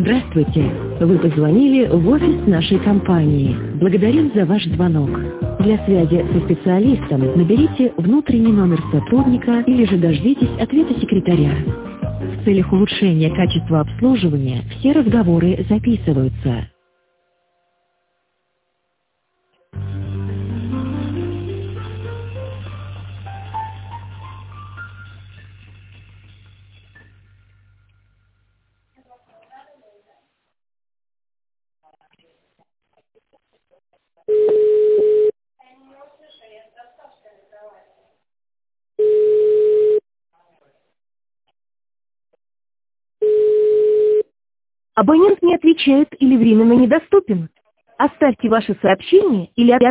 Здравствуйте! Вы позвонили в офис нашей компании. Благодарим за ваш звонок. Для связи со специалистом наберите внутренний номер сотрудника или же дождитесь ответа секретаря. В целях улучшения качества обслуживания все разговоры записываются. Абонент не отвечает или временно недоступен. Оставьте ваше сообщение или